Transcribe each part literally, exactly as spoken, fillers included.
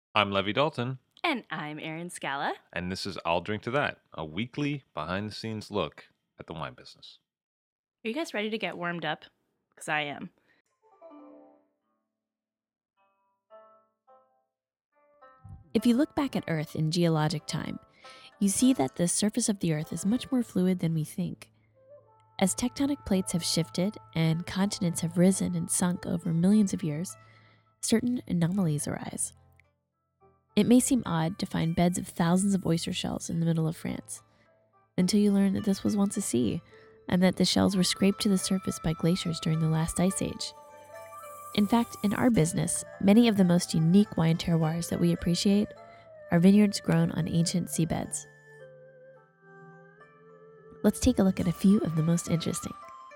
I'm Levy Dalton, And I'm Erin Scala. and this is I'll Drink to That, a weekly behind the scenes look at the wine business. Are you guys ready to get warmed up? Because I am. If you look back at Earth in geologic time, you see that the surface of the Earth is much more fluid than we think. As tectonic plates have shifted and continents have risen and sunk over millions of years, certain anomalies arise. It may seem odd to find beds of thousands of oyster shells in the middle of France, until you learn that this was once a sea, and that the shells were scraped to the surface by glaciers during the last ice age. In fact, in our business, many of the most unique wine terroirs that we appreciate are vineyards grown on ancient seabeds. Let's take a look at a few of the most interesting.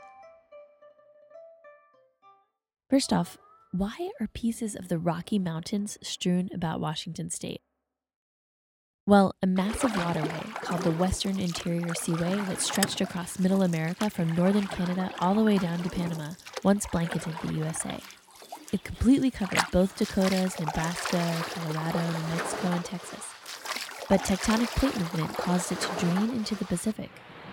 First off, why are pieces of the Rocky Mountains strewn about Washington state? Well, a massive waterway called the Western Interior Seaway that stretched across middle America from northern Canada all the way down to Panama once blanketed the U S A. It completely covered both Dakotas, Nebraska, Colorado, New Mexico, and Texas. But tectonic plate movement caused it to drain into the Pacific.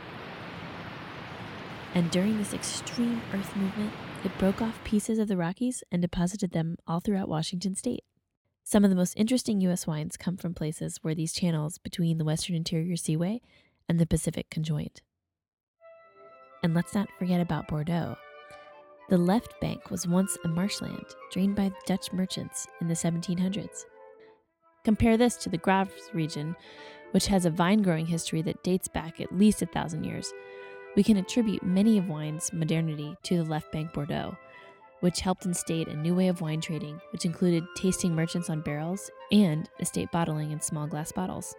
And during this extreme Earth movement, it broke off pieces of the Rockies and deposited them all throughout Washington state. Some of the most interesting U S wines come from places where these channels between the Western Interior Seaway and the Pacific conjoined. And let's not forget about Bordeaux. The left bank was once a marshland drained by Dutch merchants in the seventeen hundreds. Compare this to the Graves region, which has a vine growing history that dates back at least a thousand years. We can attribute many of wine's modernity to the left bank Bordeaux, which helped instate a new way of wine trading, which included tasting merchants on barrels and estate bottling in small glass bottles.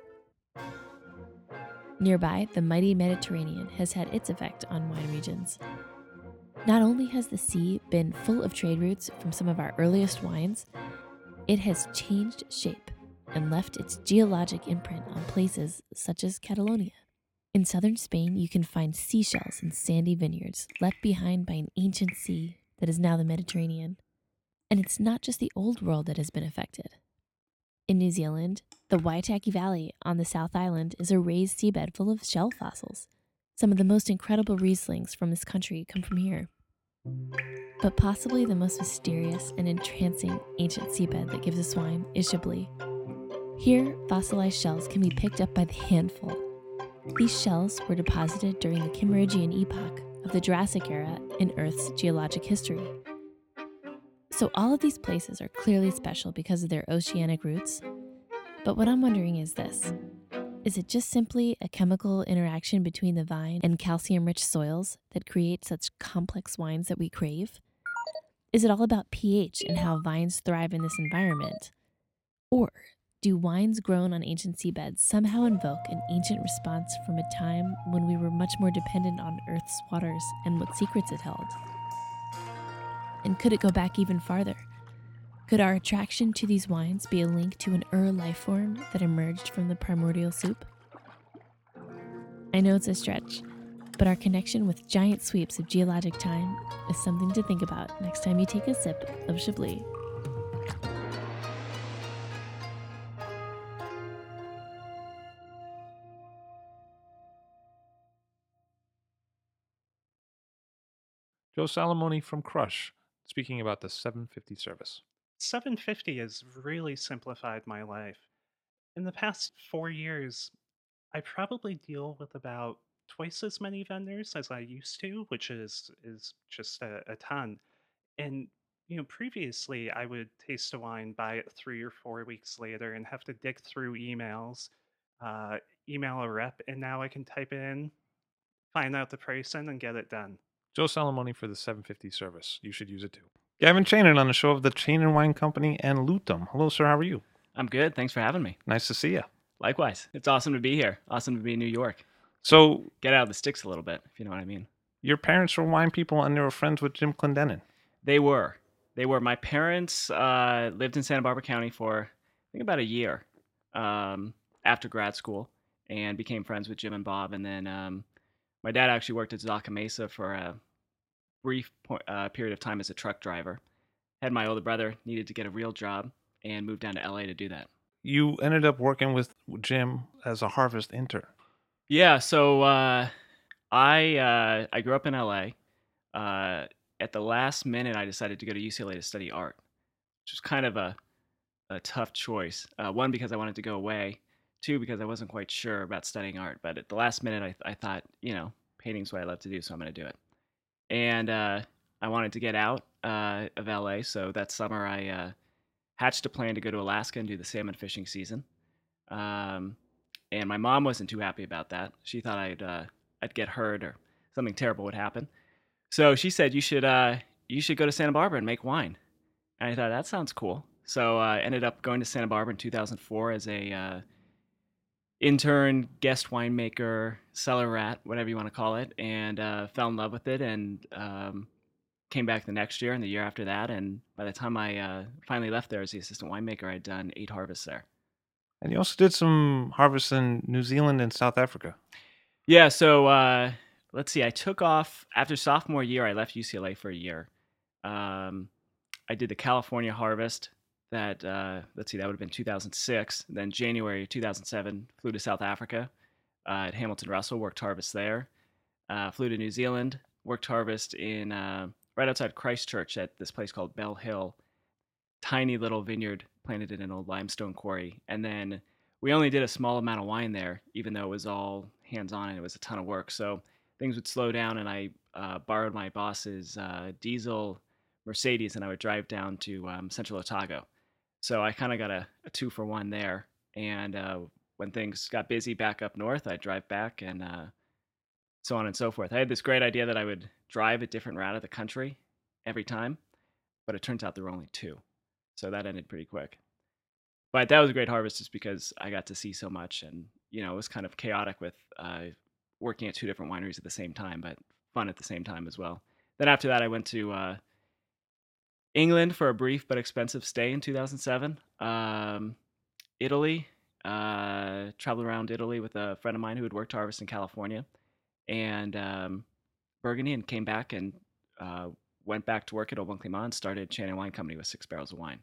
Nearby, the mighty Mediterranean has had its effect on wine regions. Not only has the sea been full of trade routes from some of our earliest wines, it has changed shape and left its geologic imprint on places such as Catalonia. In southern Spain, you can find seashells in sandy vineyards left behind by an ancient sea that is now the Mediterranean. And it's not just the old world that has been affected. In New Zealand, the Waitaki Valley on the South Island is a raised seabed full of shell fossils. Some of the most incredible Rieslings from this country come from here. But possibly the most mysterious and entrancing ancient seabed that gives us wine is Chablis. Here, fossilized shells can be picked up by the handful. These shells were deposited during the Kimmeridgian epoch of the Jurassic era in Earth's geologic history. So all of these places are clearly special because of their oceanic roots. But what I'm wondering is this. Is it just simply a chemical interaction between the vine and calcium-rich soils that create such complex wines that we crave? Is it all about pH and how vines thrive in this environment? Or do wines grown on ancient seabeds somehow invoke an ancient response from a time when we were much more dependent on Earth's waters and what secrets it held? And could it go back even farther? Could our attraction to these wines be a link to an Ur life form that emerged from the primordial soup? I know it's a stretch, but our connection with giant sweeps of geologic time is something to think about next time you take a sip of Chablis. Joe Salamoni from Crush, speaking about the seven fifty service. seven fifty has really simplified my life. In the past four years, I probably deal with about twice as many vendors as I used to, which is is just a, a ton. And you know, previously I would taste a wine, buy it three or four weeks later, and have to dig through emails, uh, email a rep, and now I can type in, find out the pricing, and get it done. Joe Salamoni for the seven fifty service. You should use it too. Gavin Chainin on the show of the Chainin Wine Company and Lutum. Hello, sir. How are you? I'm good. Thanks for having me. Nice to see you. Likewise. It's awesome to be here. Awesome to be in New York. So, Get out of the sticks a little bit, if you know what I mean. your parents were wine people and they were friends with Jim Clendenin. They were. They were. My parents uh, lived in Santa Barbara County for, I think, about a year um, after grad school and became friends with Jim and Bob. And then um, my dad actually worked at Zaca Mesa for a brief po- uh, period of time as a truck driver. Had my older brother, needed to get a real job. and moved down to L A to do that. You ended up working with Jim as a harvest intern. Yeah, so uh, I uh, I grew up in L A. Uh, at the last minute, I decided to go to U C L A to study art, which was kind of a, a tough choice. Uh, one, because I wanted to go away. Two, because I wasn't quite sure about studying art. But at the last minute, I, I thought, you know, painting's what I love to do, so I'm going to do it. And uh, I wanted to get out uh, of L A, so that summer I uh, hatched a plan to go to Alaska and do the salmon fishing season. Um, and my mom wasn't too happy about that. She thought I'd uh, I'd get hurt or something terrible would happen. So she said you should uh, you should go to Santa Barbara and make wine. And I thought that sounds cool. So I uh, ended up going to Santa Barbara in two thousand four as a uh, intern, guest winemaker, cellar rat, whatever you want to call it, and uh, fell in love with it and um, came back the next year and the year after that. And by the time I uh, finally left there as the assistant winemaker, I'd done eight harvests there. And you also did some harvests in New Zealand and South Africa. Yeah, so uh, let's see. I took off after sophomore year. I left U C L A for a year. Um, I did the California harvest. That uh, let's see, that would have been two thousand six. Then January two thousand seven, flew to South Africa uh, at Hamilton Russell, worked harvest there. Uh, flew to New Zealand, worked harvest in uh, right outside Christchurch at this place called Bell Hill. Tiny little vineyard planted in an old limestone quarry. And then we only did a small amount of wine there, even though it was all hands-on and it was a ton of work. So things would slow down, and I uh, borrowed my boss's uh, diesel Mercedes, and I would drive down to um, Central Otago. So I kind of got a, a two for one there. And uh, when things got busy back up north, I'd drive back and uh, so on and so forth. I had this great idea that I would drive a different route of the country every time, but it turns out there were only two. So that ended pretty quick. But that was a great harvest just because I got to see so much. And, you know, it was kind of chaotic with uh, working at two different wineries at the same time, but fun at the same time as well. Then after that, I went to uh, England for a brief but expensive stay in two thousand seven. Um, Italy, uh, traveled around Italy with a friend of mine who had worked harvest in California, and um, Burgundy, and came back and uh, went back to work at Au Bon Climat and started Shannon Wine Company with six barrels of wine.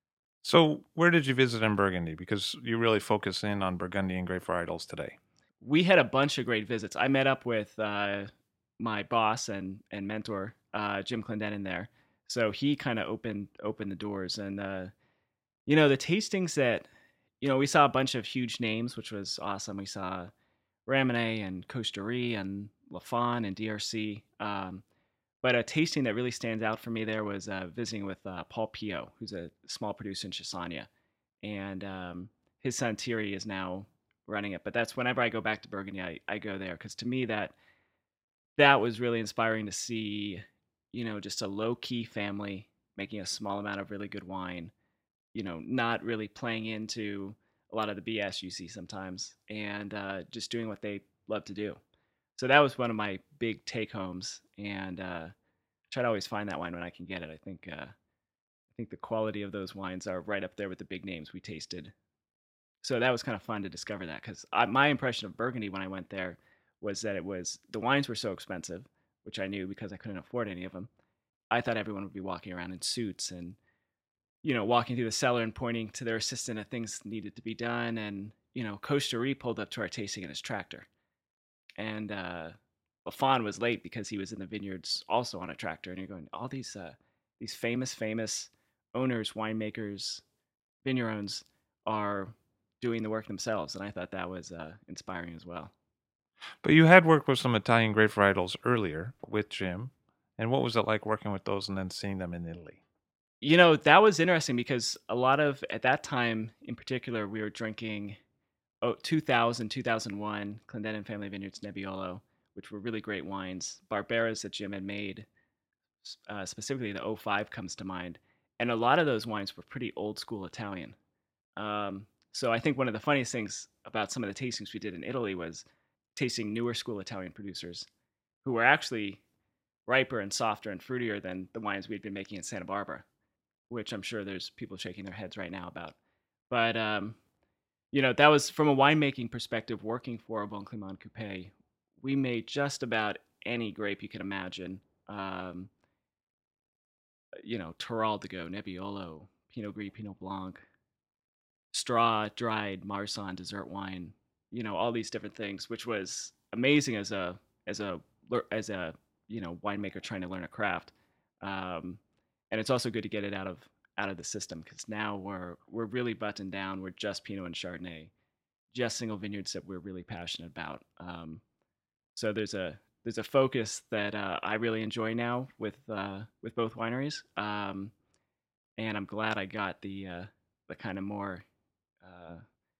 So where did you visit in Burgundy? Because you really focus in on Burgundy and grape varietals today. We had a bunch of great visits. I met up with uh, my boss and, and mentor, uh, Jim Clendenin there. So he kind of opened opened the doors, and uh, you know, the tastings that, you know, we saw a bunch of huge names, which was awesome. We saw Ramenais and Costa Rica and Lafon and D R C. Um, but a tasting that really stands out for me there was uh, visiting with uh, Paul Pio, who's a small producer in Chassagne, and um, his son Thierry is now running it. But that's whenever I go back to Burgundy, I, I go there, because to me that that was really inspiring to see, you know, just a low-key family making a small amount of really good wine, you know, not really playing into a lot of the B S you see sometimes, and uh, just doing what they love to do. So that was one of my big take-homes, and uh, I try to always find that wine when I can get it. I think uh, I think the quality of those wines are right up there with the big names we tasted. So that was kind of fun to discover that, because my impression of Burgundy when I went there was that it was, the wines were so expensive, which I knew because I couldn't afford any of them. I thought everyone would be walking around in suits and, you know, walking through the cellar and pointing to their assistant at things needed to be done. And, you know, Costa Rica pulled up to our tasting in his tractor. And uh, Lafon was late because he was in the vineyards also on a tractor. And you're going, all these uh, these famous, famous owners, winemakers, vignerons are doing the work themselves. And I thought that was uh, inspiring as well. But you had worked with some Italian grape varietals earlier with Jim. And what was it like working with those and then seeing them in Italy? You know, that was interesting because a lot of, at that time in particular, we were drinking oh, two thousand, two thousand one Clendenin Family Vineyards Nebbiolo, which were really great wines. Barberas that Jim had made, uh, specifically the oh five comes to mind. And a lot of those wines were pretty old school Italian. Um, so I think one of the funniest things about some of the tastings we did in Italy was tasting newer school Italian producers who were actually riper and softer and fruitier than the wines we'd been making in Santa Barbara, which I'm sure there's people shaking their heads right now about. But, um, you know, that was, from a winemaking perspective, working for a Bon Climat Coupé, we made just about any grape you can imagine. Um, you know, Teroldego, Nebbiolo, Pinot Gris, Pinot Blanc, straw dried Marsanne dessert wine, you know, all these different things, which was amazing as a as a lear- as a you know winemaker trying to learn a craft. Um, and it's also good to get it out of out of the system because now we're we're really buttoned down. We're just Pinot and Chardonnay, just single vineyards that we're really passionate about. Um, so there's a there's a focus that uh, I really enjoy now with uh, with both wineries, um, and I'm glad I got the uh, the kind of more uh,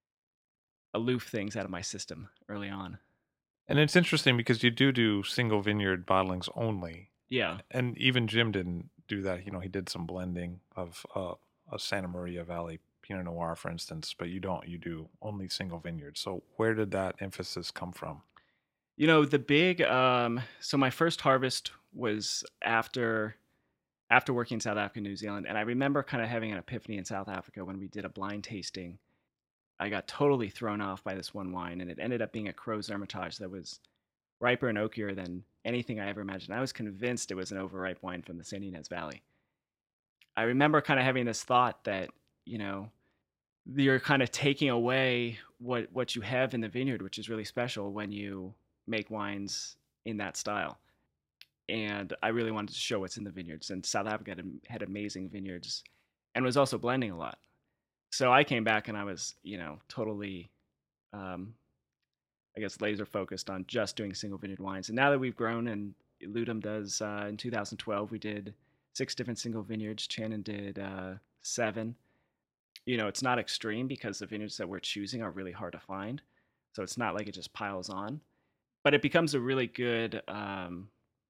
aloof things out of my system early on. And it's interesting because you do do single vineyard bottlings only, Yeah, and even Jim didn't do that. You know, he did some blending of uh, a Santa Maria Valley Pinot Noir, for instance, but you don't. You do only single vineyard. So where did that emphasis come from? you know the big. Um, so my first harvest was after after working in South Africa and New Zealand, and I remember kind of having an epiphany in South Africa when we did a blind tasting. I got totally thrown off by this one wine, and it ended up being a Crow's Hermitage that was riper and oakier than anything I ever imagined. I was convinced it was an overripe wine from the San Ynez Valley. I remember kind of having this thought that, you know, you're kind of taking away what what you have in the vineyard, which is really special when you make wines in that style. And I really wanted to show what's in the vineyards. And South Africa had, had amazing vineyards and was also blending a lot. So I came back and I was, you know, totally um, I guess, laser focused on just doing single vineyard wines. And now that we've grown, and Ludum does uh, in two thousand twelve, we did six different single vineyards. Shannon did uh, seven. You know, it's not extreme because the vineyards that we're choosing are really hard to find. So it's not like it just piles on, but it becomes a really good um,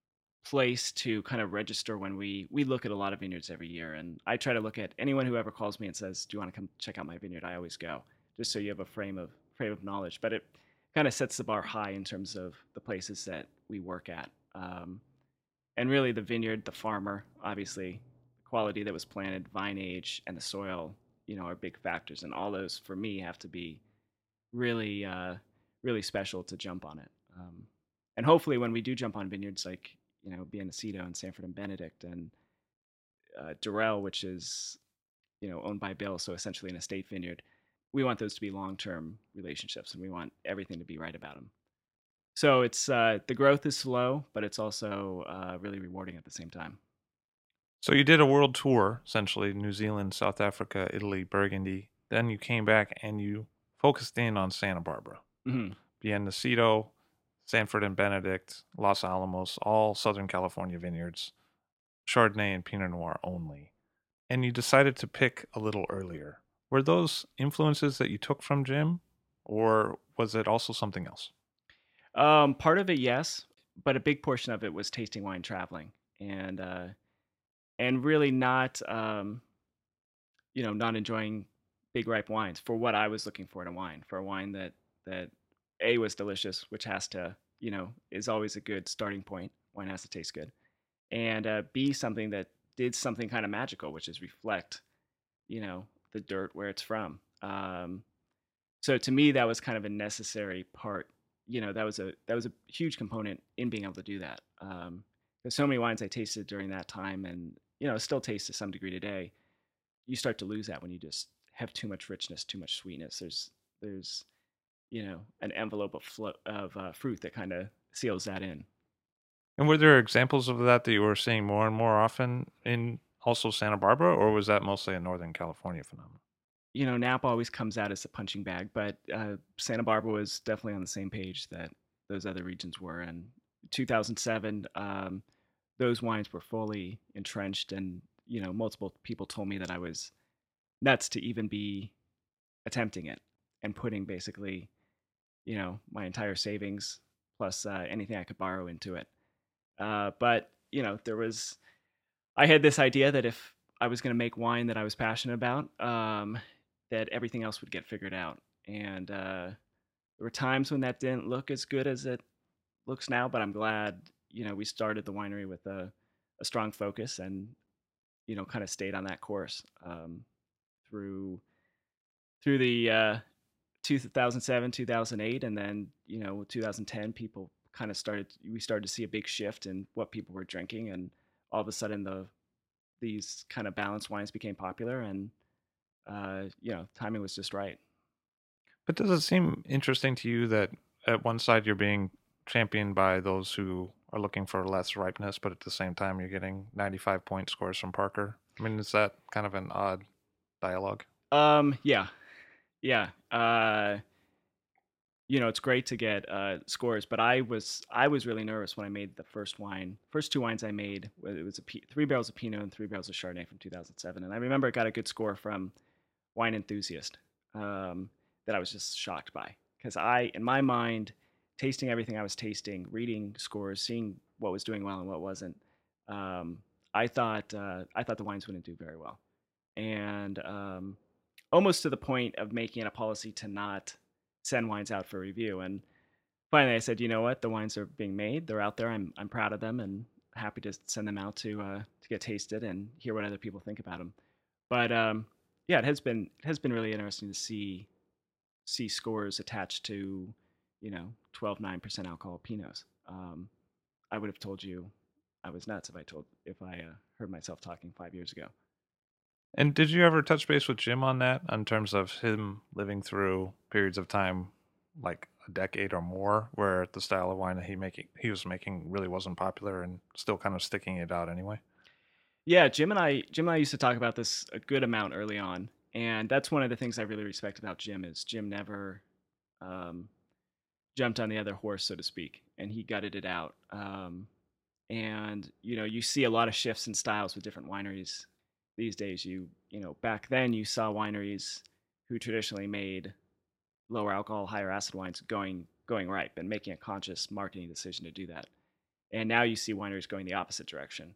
place to kind of register when we we look at a lot of vineyards every year. And I try to look at anyone who ever calls me and says, "Do you want to come check out my vineyard?" I always go, just so you have a frame of frame of knowledge. But it kind of sets the bar high in terms of the places that we work at. Um, and really, the vineyard, the farmer, obviously, the quality that was planted, vine age, and the soil, you know, are big factors. And all those, for me, have to be really, uh, really special to jump on it. Um, and hopefully, when we do jump on vineyards like, you know, Biennacido and Sanford and Benedict and uh, Durrell, which is, you know, owned by Bill, so essentially an estate vineyard, we want those to be long-term relationships, and we want everything to be right about them. So it's uh, the growth is slow, but it's also uh, really rewarding at the same time. So you did a world tour, essentially New Zealand, South Africa, Italy, Burgundy. Then you came back and you focused in on Santa Barbara, Mm-hmm. Biennacido, Sanford and Benedict, Los Alamos, all Southern California vineyards, Chardonnay and Pinot Noir only. And you decided to pick a little earlier. Were those influences that you took from Jim, or was it also something else? Um, part of it, yes, but a big portion of it was tasting wine, traveling, and uh, and really not, um, you know, not enjoying big ripe wines for what I was looking for in a wine. For a wine that that a was delicious, which has to, you know, is always a good starting point. Wine has to taste good, and uh, b something that did something kind of magical, which is reflect, you know, the dirt where it's from. Um, so to me, that was kind of a necessary part. You know, that was a that was a huge component in being able to do that. Um, there's so many wines I tasted during that time, and you know, still taste to some degree today. You start to lose that when you just have too much richness, too much sweetness. There's there's you know an envelope of flo- of uh, fruit that kind of seals that in. And were there examples of that that you were seeing more and more often in also Santa Barbara, or was that mostly a Northern California phenomenon? You know, Napa always comes out as a punching bag, but uh, Santa Barbara was definitely on the same page that those other regions were. And two thousand seven, um, those wines were fully entrenched, and you know, multiple people told me that I was nuts to even be attempting it and putting basically, you know, my entire savings plus uh, anything I could borrow into it. Uh, but you know, there was I had this idea that if I was going to make wine that I was passionate about, um, that everything else would get figured out. And uh, there were times when that didn't look as good as it looks now, but I'm glad, you know, we started the winery with a, a strong focus and, you know, kind of stayed on that course um, through through the uh, two thousand seven, two thousand eight, and then, you know, two thousand ten, people kind of started, we started to see a big shift in what people were drinking. And all of a sudden, the these kind of balanced wines became popular, and uh, you know, timing was just right. But does it seem interesting to you that at one side you're being championed by those who are looking for less ripeness, but at the same time you're getting ninety-five point scores from Parker? I mean, is that kind of an odd dialogue? Um, yeah, yeah. Uh, you know, it's great to get uh, scores, but I was I was really nervous when I made the first wine. First two wines I made, it was a P- three barrels of Pinot and three barrels of Chardonnay from two thousand seven, and I remember I got a good score from Wine Enthusiast um, that I was just shocked by because I, in my mind, tasting everything I was tasting, reading scores, seeing what was doing well and what wasn't, um, I thought uh, I thought the wines wouldn't do very well, and um, almost to the point of making it a policy to not send wines out for review. And finally, I said, you know what, the wines are being made, they're out there. I'm I'm proud of them and happy to send them out to uh, to get tasted and hear what other people think about them. But um, yeah, it has been it has been really interesting to see see scores attached to, you know, twelve nine percent alcohol Pinots. Um, I would have told you I was nuts if I told if I uh, heard myself talking five years ago. And did you ever touch base with Jim on that in terms of him living through periods of time like a decade or more where the style of wine that he making he was making really wasn't popular and still kind of sticking it out anyway? Yeah, Jim and I Jim and I used to talk about this a good amount early on, and that's one of the things I really respect about Jim is Jim never um, jumped on the other horse, so to speak, and he gutted it out. Um, and you know, you see a lot of shifts in styles with different wineries these days. You you know, back then you saw wineries who traditionally made lower alcohol, higher acid wines going going ripe and making a conscious marketing decision to do that. And now you see wineries going the opposite direction.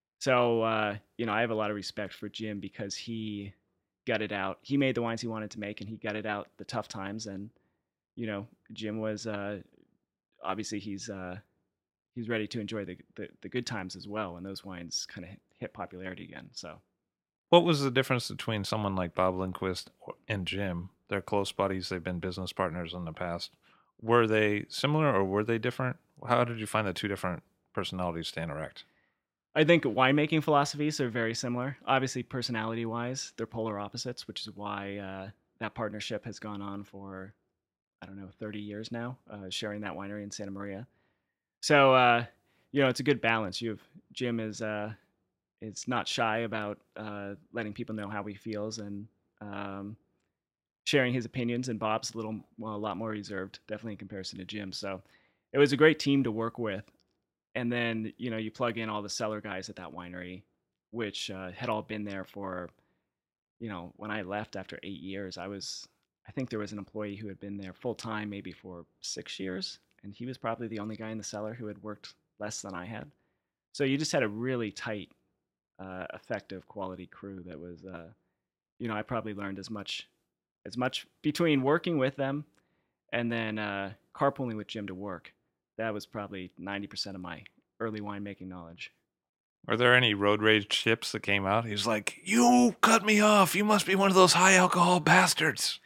So uh, you know, I have a lot of respect for Jim because he gutted out. He made the wines he wanted to make, and he gutted out the tough times. And you know, Jim was uh, obviously he's uh, he's ready to enjoy the, the the good times as well. And those wines kind of hit popularity again. So What was the difference between someone like Bob Lindquist or- and Jim? They're close buddies, they've been business partners in the past. Were they similar or were they different? How did you find the two different personalities to interact? I think winemaking philosophies are very similar. Obviously, personality wise, they're polar opposites, which is why uh, that partnership has gone on for I don't know thirty years now, uh, sharing that winery in Santa Maria. So uh, you know, it's a good balance. You have Jim is uh, is not shy about uh, letting people know how he feels and um, sharing his opinions, and Bob's a little well, a lot more reserved, definitely in comparison to Jim. So it was a great team to work with. And then you know you plug in all the cellar guys at that winery, which uh, had all been there for you know when I left after eight years. I was I think there was an employee who had been there full time maybe for six years, and he was probably the only guy in the cellar who had worked less than I had. So you just had a really tight, uh, effective, quality crew that was, uh, you know, I probably learned as much as much between working with them and then uh, carpooling with Jim to work. That was probably ninety percent of my early winemaking knowledge. Are there any road rage chips that came out? He's like, "You cut me off. You must be one of those high alcohol bastards."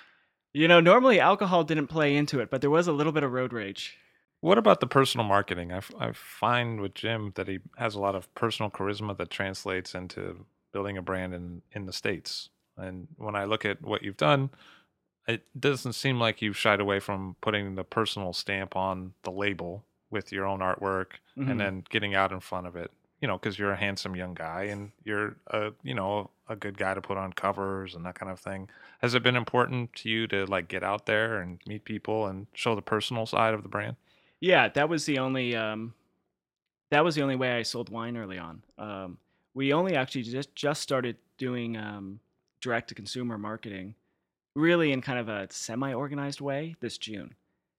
You know, normally alcohol didn't play into it, but there was a little bit of road rage. What about the personal marketing? I, f- I find with Jim that he has a lot of personal charisma that translates into building a brand in, in the States. And when I look at what you've done, it doesn't seem like you've shied away from putting the personal stamp on the label with your own artwork Mm-hmm. and then getting out in front of it. You know, because you're a handsome young guy and you're a you know a good guy to put on covers and that kind of thing. Has it been important to you to like get out there and meet people and show the personal side of the brand? Yeah, that was the only um, that was the only way I sold wine early on. Um, we only actually just just started doing um, direct to consumer marketing, really in kind of a semi organized way this June.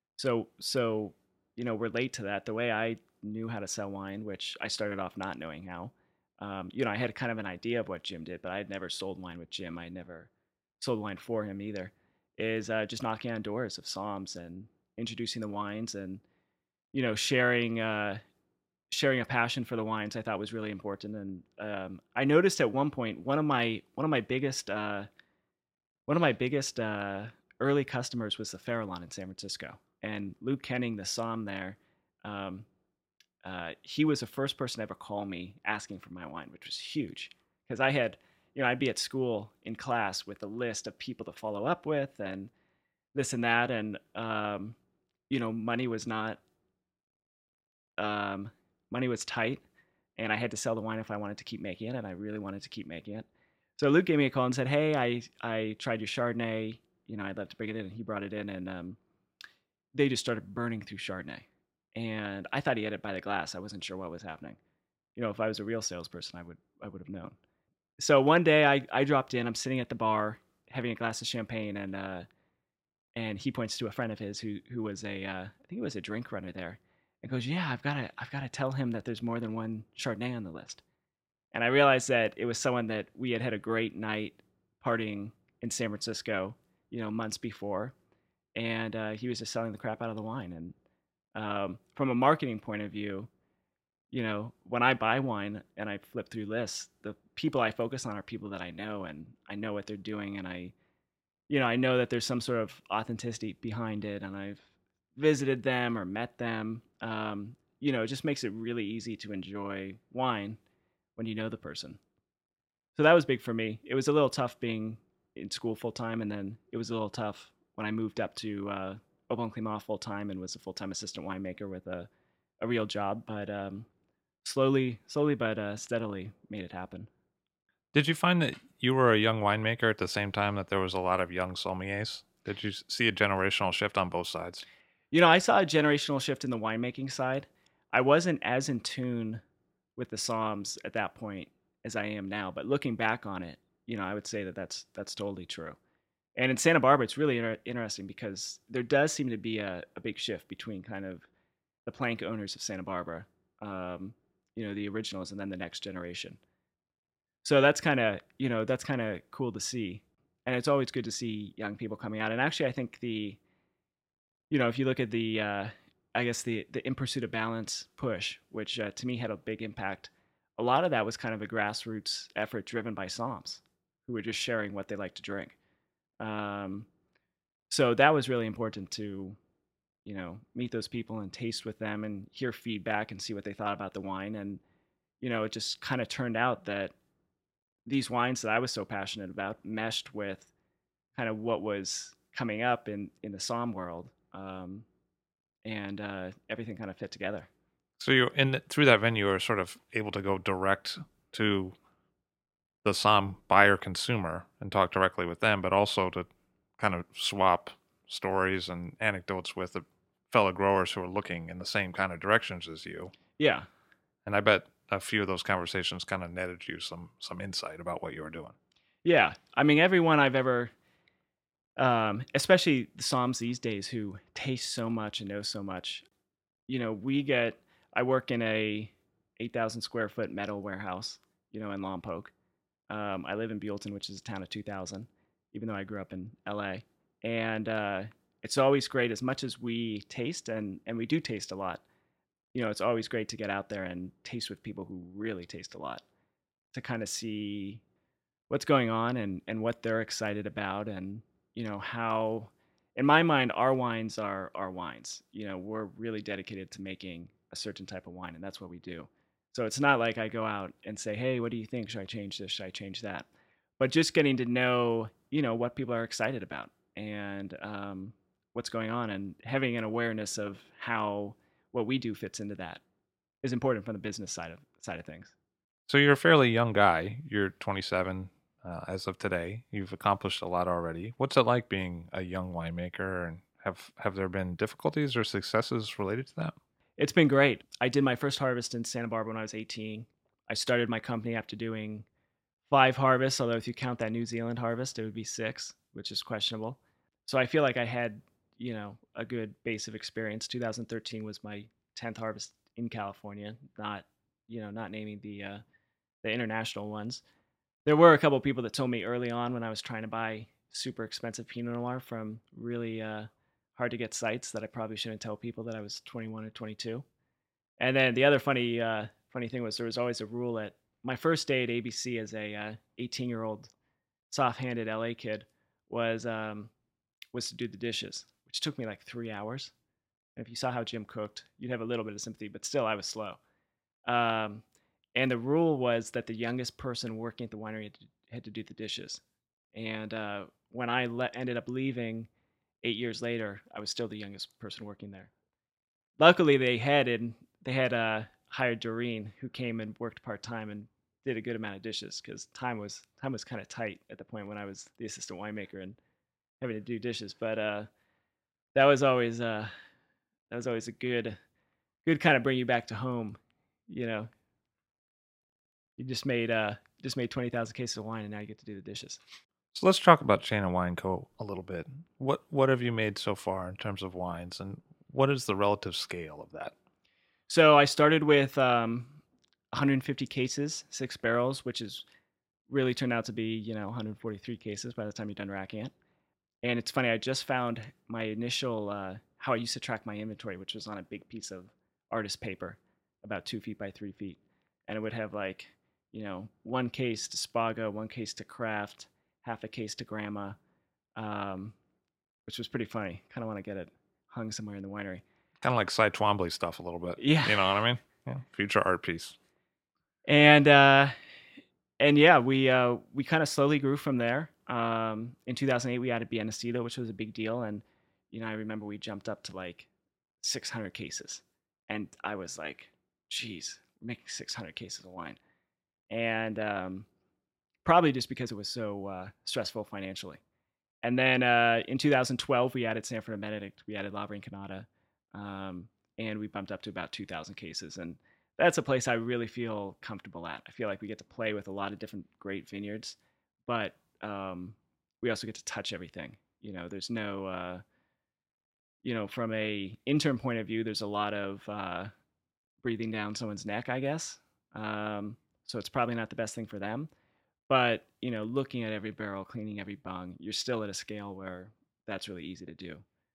So so you know we're late to that. The way I knew how to sell wine, which I started off not knowing how. Um, you know, I had kind of an idea of what Jim did, but I had never sold wine with Jim. I had never sold wine for him either. Is uh, just knocking on doors of Psalms and introducing the wines and you know sharing uh, sharing a passion for the wines. I thought was really important. And um, I noticed at one point one of my one of my biggest uh, one of my biggest uh, early customers was the Farallon in San Francisco, and Luke Kenning, the Somm there. Um, uh, he was the first person to ever call me asking for my wine, which was huge because I had you know, I'd be at school in class with a list of people to follow up with and this and that. And, um, you know, money was not, um, money was tight and I had to sell the wine if I wanted to keep making it. And I really wanted to keep making it. So Luke gave me a call and said, "Hey, I, I tried your Chardonnay. You know, I'd love to bring it in." And he brought it in and, um, they just started burning through Chardonnay. And I thought he had it by the glass. I wasn't sure what was happening. You know, if I was a real salesperson, I would, I would have known. So one day I, I dropped in, I'm sitting at the bar having a glass of champagne and, uh, and he points to a friend of his who, who was a, uh, I think he was a drink runner there and goes, "Yeah, I've got to, I've got to tell him that there's more than one Chardonnay on the list." And I realized that it was someone that we had had a great night partying in San Francisco, you know, months before. And uh, he was just selling the crap out of the wine. And um, from a marketing point of view, you know, when I buy wine and I flip through lists, the people I focus on are people that I know and I know what they're doing. And I, you know, I know that there's some sort of authenticity behind it and I've visited them or met them. Um, you know, it just makes it really easy to enjoy wine when you know the person. So that was big for me. It was a little tough being in school full time, and then it was a little tough when I moved up to uh, Aubin Clément full time and was a full time assistant winemaker with a, a real job. But um, slowly, slowly but uh, steadily made it happen. Did you find that you were a young winemaker at the same time that there was a lot of young sommeliers? Did you s- see a generational shift on both sides? You know, I saw a generational shift in the winemaking side. I wasn't as in tune with the Psalms at that point as I am now, but looking back on it, you know, I would say that that's that's totally true. And in Santa Barbara, it's really inter- interesting because there does seem to be a, a big shift between kind of the plank owners of Santa Barbara, um, you know, the originals, and then the next generation. So that's kind of, you know, that's kind of cool to see. And it's always good to see young people coming out. And actually, I think the, you know, if you look at the, uh, I guess the the In Pursuit of Balance push, which uh, to me had a big impact. A lot of that was kind of a grassroots effort driven by Psalms, who were just sharing what they like to drink. Um, so that was really important to, you know, meet those people and taste with them and hear feedback and see what they thought about the wine. And you know, it just kind of turned out that these wines that I was so passionate about meshed with kind of what was coming up in in the Psalm world. Um, and uh, everything kind of fit together. So you in the, through that venue, you were sort of able to go direct to the Somm buyer consumer and talk directly with them, but also to kind of swap stories and anecdotes with the fellow growers who are looking in the same kind of directions as you. Yeah. And I bet a few of those conversations kind of netted you some some insight about what you were doing. Yeah. I mean, everyone I've ever, um, especially the Psalms these days who taste so much and know so much, you know, we get, I work in a eight thousand square foot metal warehouse, you know, in Lompoc. Um, I live in Buellton, which is a town of two thousand, even though I grew up in L A. And uh, it's always great as much as we taste, and, and we do taste a lot. You know, it's always great to get out there and taste with people who really taste a lot to kind of see what's going on and, and what they're excited about. And, you know, how, in my mind, our wines are our wines. You know, we're really dedicated to making a certain type of wine, and that's what we do. So it's not like I go out and say, "Hey, what do you think? Should I change this? Should I change that?" But just getting to know, you know, what people are excited about and um, what's going on, and having an awareness of how what we do fits into that is important from the business side of side of things. So you're a fairly young guy. You're twenty-seven uh, as of today. You've accomplished a lot already. What's it like being a young winemaker, and have have there been difficulties or successes related to that? It's been great. I did my first harvest in Santa Barbara when I was eighteen. I started my company after doing five harvests, although if you count that New Zealand harvest, it would be six, which is questionable. So I feel like I had, you know, a good base of experience. two thousand thirteen was my tenth harvest in California, not, you know, not naming the uh, the international ones. There were a couple of people that told me early on when I was trying to buy super expensive Pinot Noir from really uh, hard to get sites that I probably shouldn't tell people that I was twenty-one or twenty-two. And then the other funny uh, funny thing was there was always a rule at my first day at A B C as a uh, eighteen year old soft-handed L A kid was um, was to do the dishes, which took me like three hours. And if you saw how Jim cooked, you'd have a little bit of sympathy, but still I was slow. Um, and the rule was that the youngest person working at the winery had to, had to do the dishes. And uh, when I le- ended up leaving eight years later, I was still the youngest person working there. Luckily, they had in, they had uh, hired Doreen, who came and worked part time and did a good amount of dishes because time was time was kind of tight at the point when I was the assistant winemaker and having to do dishes. But uh, that was always uh, that was always a good good kind of bring you back to home. You know, you just made uh just made twenty thousand cases of wine and now you get to do the dishes. So let's talk about Chain and Wine Co. a little bit. What what have you made so far in terms of wines, and what is the relative scale of that? So I started with um, one hundred fifty cases, six barrels, which is really turned out to be, you know, one hundred forty-three cases by the time you're done racking it. And it's funny, I just found my initial uh, how I used to track my inventory, which was on a big piece of artist paper, about two feet by three feet, and it would have like, you know, one case to Spago, one case to Craft, half a case to Grandma, um, which was pretty funny. Kind of want to get it hung somewhere in the winery. Kind of like Cy Twombly stuff a little bit. Yeah. You know what I mean? Yeah. Future art piece. And uh, and yeah, we uh, we kind of slowly grew from there. Um, in two thousand eight, we added Biennacido, which was a big deal, and you know, I remember we jumped up to like six hundred cases, and I was like, "Geez, we're making six hundred cases of wine," and um, probably just because it was so uh, stressful financially. And then uh, in two thousand twelve, we added Sanford and Benedict, we added La Rinconada, um, and we bumped up to about two thousand cases, and that's a place I really feel comfortable at. I feel like we get to play with a lot of different great vineyards, but um, we also get to touch everything. You know, there's no, uh, you know, from a intern point of view, there's a lot of uh, breathing down someone's neck, I guess. Um, so it's probably not the best thing for them. But you know, looking at every barrel, cleaning every bung, you're still at a scale where that's really easy to do.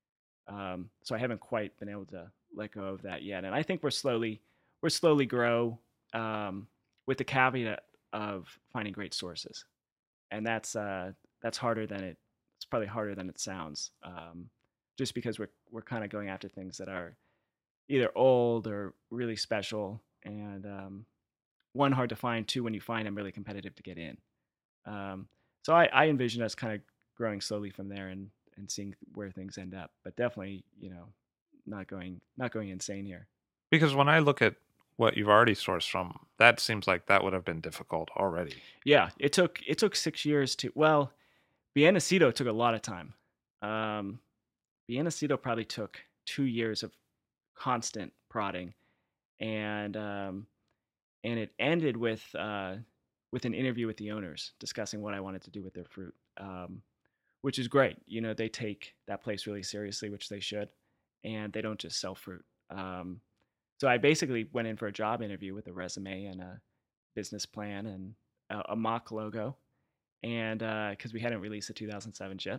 Um, so I haven't quite been able to let go of that yet, and I think we're slowly we're slowly grow um, with the caveat of finding great sources, and that's uh, that's harder than it. It's probably harder than it sounds, um, just because we're we're kind of going after things that are either old or really special, and um, one hard to find, two when you find them really competitive to get in. Um, so I, I envision us kind of growing slowly from there and and seeing where things end up, but definitely, you know, not going not going insane here. Because when I look at what you've already sourced from, that seems like that would have been difficult already. Yeah, it took it took six years to well, Biennacido took a lot of time. Um, Biennacido probably took two years of constant prodding, and um, and it ended with uh, with an interview with the owners discussing what I wanted to do with their fruit, um, which is great. You know, they take that place really seriously, which they should, and they don't just sell fruit. Um, so I basically went in for a job interview with a resume and a business plan and a, a mock logo, and because uh, we hadn't released the two thousand seven yet,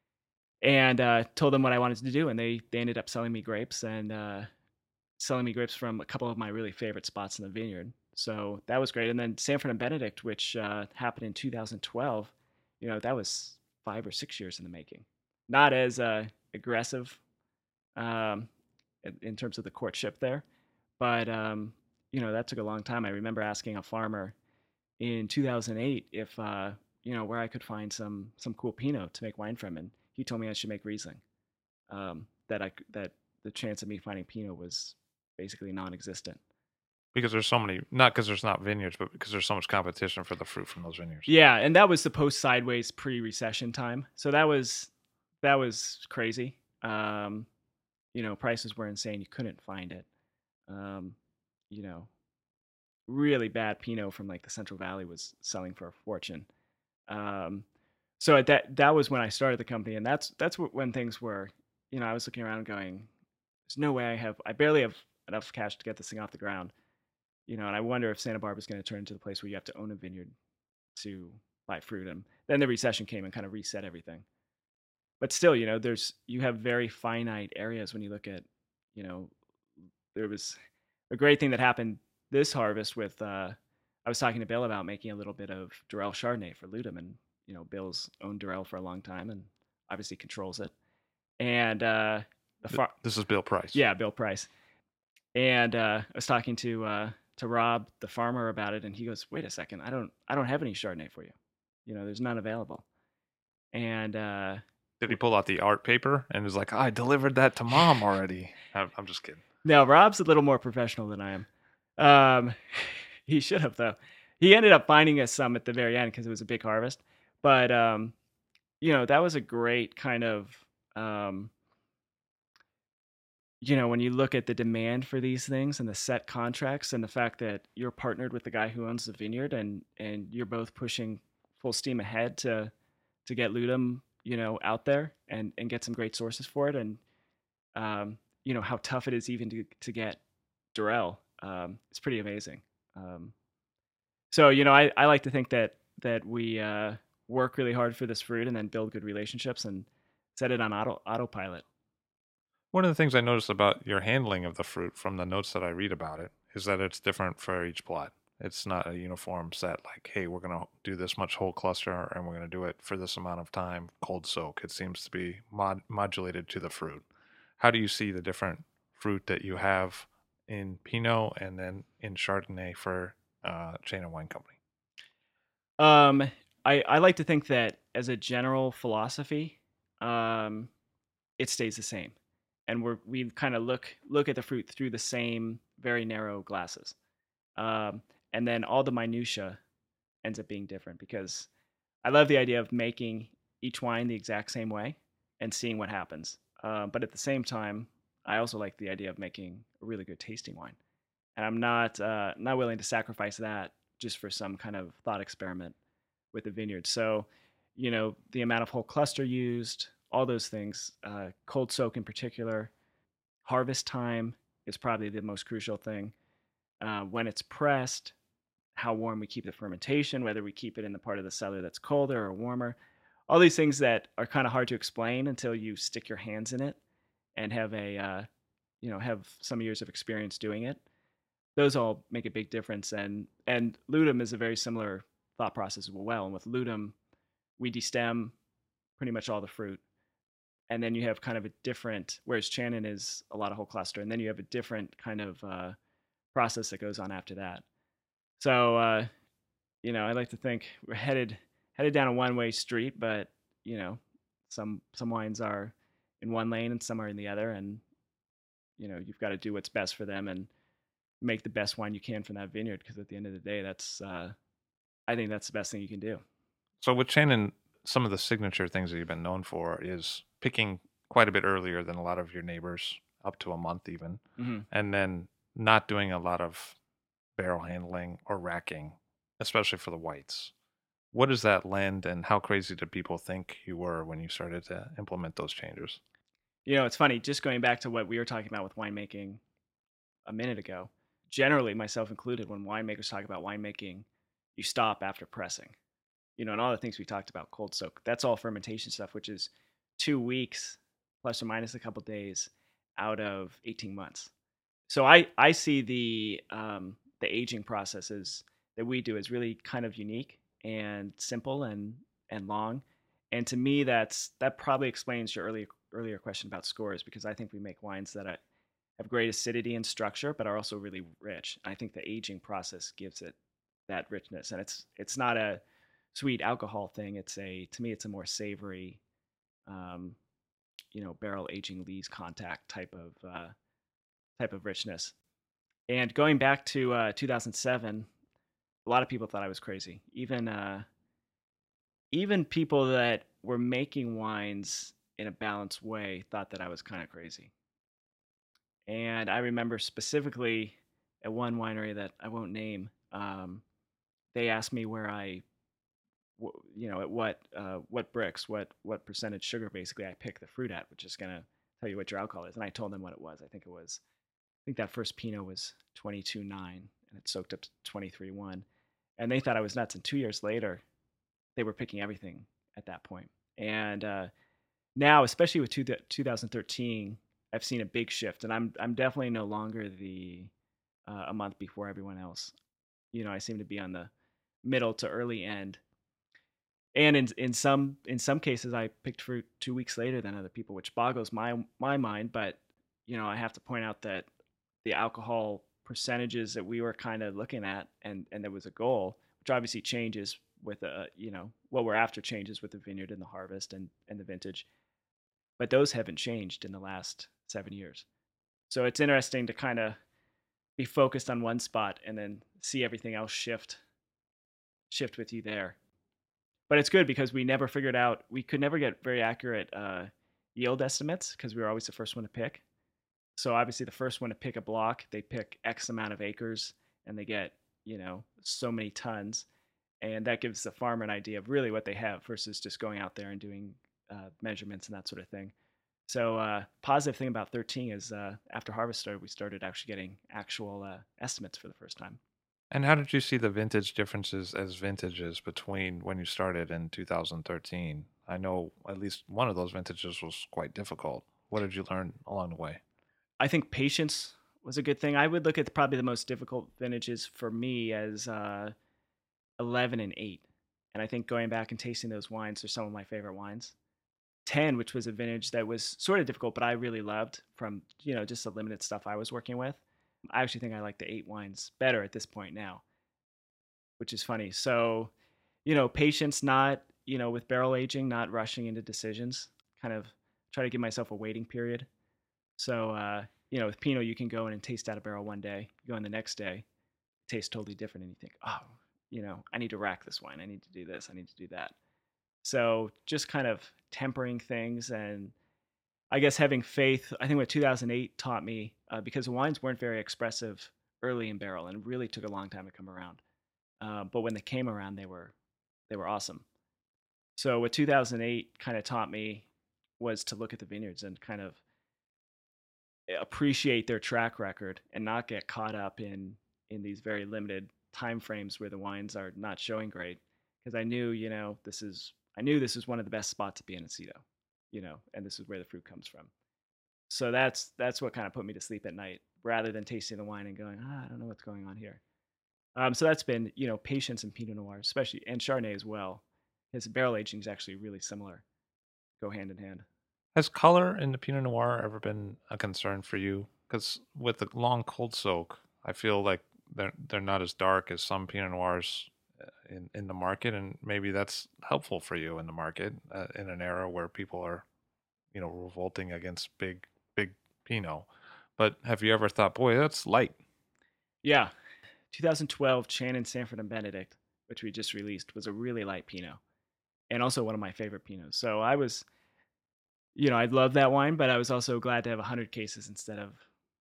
and uh, told them what I wanted to do, and they they ended up selling me grapes and uh, selling me grapes from a couple of my really favorite spots in the vineyard. So that was great. And then Sanford and Benedict, which uh, happened in two thousand twelve, you know, that was five or six years in the making. Not as uh, aggressive um, in, in terms of the courtship there, but um, you know, that took a long time. I remember asking a farmer in two thousand eight if uh, you know, where I could find some some cool Pinot to make wine from, and he told me I should make Riesling. Um, that I that the chance of me finding Pinot was basically non-existent. Because there's so many, not because there's not vineyards, but because there's so much competition for the fruit from those vineyards. Yeah, and that was the post-sideways pre-recession time. So that was that was crazy. Um, you know, prices were insane. You couldn't find it. Um, you know, really bad Pinot from like the Central Valley was selling for a fortune. Um, so at that that was when I started the company, and that's that's when things were. You know, I was looking around going, "There's no way I have. I barely have enough cash to get this thing off the ground." You know, and I wonder if Santa Barbara is going to turn into the place where you have to own a vineyard to buy fruit. And then the recession came and kind of reset everything. But still, you know, there's you have very finite areas when you look at, you know, there was a great thing that happened this harvest with. Uh, I was talking to Bill about making a little bit of Durell Chardonnay for Ludum, and you know, Bill's owned Durell for a long time and obviously controls it. And uh, the far- this is Bill Price. Yeah, Bill Price. And uh, I was talking to uh, to Rob, the farmer, about it, and he goes, "Wait a second, I don't I don't have any Chardonnay for you." You know, there's none available. And uh, Did he pull out the art paper and was like, I delivered that to mom already? I'm, I'm just kidding. no, Rob's a little more professional than I am. Um, he should have though. He ended up finding us some at the very end because it was a big harvest. But um, you know, that was a great kind of um, you know, when you look at the demand for these things and the set contracts and the fact that you're partnered with the guy who owns the vineyard and and you're both pushing full steam ahead to to get Ludum, you know, out there and and get some great sources for it, and um, you know how tough it is even to to get Durell. Um, it's pretty amazing. Um, so you know, I, I like to think that that we uh, work really hard for this fruit and then build good relationships and set it on auto autopilot. One of the things I noticed about your handling of the fruit from the notes that I read about it is that it's different for each plot. It's not a uniform set like, hey, we're going to do this much whole cluster and we're going to do it for this amount of time, cold soak. It seems to be mod- modulated to the fruit. How do you see the different fruit that you have in Pinot and then in Chardonnay for uh, Chain and Wine Company? Um, I I like to think that as a general philosophy, um, it stays the same, and we're we kind of look look at the fruit through the same very narrow glasses, um, and then all the minutia ends up being different because I love the idea of making each wine the exact same way and seeing what happens. Uh, but at the same time, I also like the idea of making a really good tasting wine, and I'm not uh, not willing to sacrifice that just for some kind of thought experiment with the vineyard. So, you know, the amount of whole cluster used, all those things, uh, cold soak in particular, harvest time is probably the most crucial thing. Uh, when it's pressed, how warm we keep the fermentation, whether we keep it in the part of the cellar that's colder or warmer, all these things that are kind of hard to explain until you stick your hands in it and have a, uh, you know, have some years of experience doing it. Those all make a big difference. And and Ludum is a very similar thought process as well. And with Ludum, we destem pretty much all the fruit, and then you have kind of a different. Whereas Channon is a lot of whole cluster, and then you have a different kind of uh, process that goes on after that. So uh, you know, I like to think we're headed headed down a one way street, but you know, some some wines are in one lane and some are in the other, and you know, you've got to do what's best for them and make the best wine you can from that vineyard because at the end of the day, that's uh, I think that's the best thing you can do. So with Shannon, some of the signature things that you've been known for is picking quite a bit earlier than a lot of your neighbors, up to a month even, Mm-hmm. and then not doing a lot of barrel handling or racking, especially for the whites. What does that lend, and how crazy did people think you were when you started to implement those changes? You know, it's funny, just going back to what we were talking about with winemaking a minute ago. Generally, myself included, when winemakers talk about winemaking, you stop after pressing. You know, and all the things we talked about, cold soak, that's all fermentation stuff, which is two weeks plus or minus a couple days out of eighteen months. So I, I see the um, the aging processes that we do as really kind of unique and simple and and long. And to me, that's that probably explains your earlier earlier question about scores, because I think we make wines that are, have great acidity and structure, but are also really rich. And I think the aging process gives it that richness, and it's it's not a sweet alcohol thing. It's a to me, it's a more savory, um, you know, barrel aging lees contact type of uh, type of richness. And going back to uh, two thousand seven, a lot of people thought I was crazy. Even uh, even people that were making wines in a balanced way thought that I was kind of crazy. And I remember specifically at one winery that I won't name, um, they asked me where I, you know, at what uh, what Brix, what what percentage sugar basically I pick the fruit at, which is gonna tell you what your alcohol is. And I told them what it was. I think it was, I think that first Pinot was twenty-two point nine, and it soaked up to twenty-three point one, and they thought I was nuts. And two years later, they were picking everything at that point. And uh, now, especially with two, twenty thirteen, I've seen a big shift, and I'm I'm definitely no longer the uh, a month before everyone else. You know, I seem to be on the middle to early end, and in in some in some cases, I picked fruit two weeks later than other people, which boggles my my mind. But you know, I have to point out that the alcohol percentages that we were kind of looking at, and and there was a goal, which obviously changes with a you know what we're after changes with the vineyard and the harvest and and the vintage, but those haven't changed in the last seven years. So it's interesting to kind of be focused on one spot and then see everything else shift shift with you there. But it's good because we never figured out we could never get very accurate uh, yield estimates because we were always the first one to pick. So obviously the first one to pick a block, they pick X amount of acres and they get, you know, so many tons. And that gives the farmer an idea of really what they have versus just going out there and doing uh, measurements and that sort of thing. So uh, positive thing about thirteen is uh, after harvest started, we started actually getting actual uh, estimates for the first time. And how did you see the vintage differences as vintages between when you started in two thousand thirteen? I know at least one of those vintages was quite difficult. What did you learn along the way? I think patience was a good thing. I would look at probably the most difficult vintages for me as uh, eleven and eight. And I think going back and tasting those wines are some of my favorite wines. ten, which was a vintage that was sort of difficult, but I really loved from, you know, just the limited stuff I was working with. I actually think I like the eight wines better at this point now, which is funny. So, you know, patience, not, you know, with barrel aging, not rushing into decisions, kind of try to give myself a waiting period. So, uh, you know, with Pinot, you can go in and taste out a barrel one day, you go in the next day, it tastes totally different. And you think, oh, you know, I need to rack this wine. I need to do this. I need to do that. So just kind of tempering things and I guess having faith. I think what two thousand eight taught me, uh, because the wines weren't very expressive early in barrel and really took a long time to come around. Uh, but when they came around, they were they were awesome. So what two thousand eight kind of taught me was to look at the vineyards and kind of appreciate their track record and not get caught up in in these very limited time frames where the wines are not showing great. Because I knew, you know, this is I knew this is one of the best spots to be in Aceto, you know, and this is where the fruit comes from. So that's that's what kind of put me to sleep at night, rather than tasting the wine and going, ah, I don't know what's going on here. Um, so that's been, you know, patience in Pinot Noir, especially, and Chardonnay as well. His barrel aging is actually really similar, go hand in hand. Has color in the Pinot Noir ever been a concern for you? Because with the long cold soak, I feel like they're they're not as dark as some Pinot Noirs uh, in in the market, and maybe that's helpful for you in the market uh, in an era where people are, you know, revolting against big big Pinot. But have you ever thought, boy, that's light? Yeah, twenty twelve Shannon, Sanford, and Benedict, which we just released, was a really light Pinot, and also one of my favorite Pinots. So I was, you know, I love that wine, but I was also glad to have one hundred cases instead of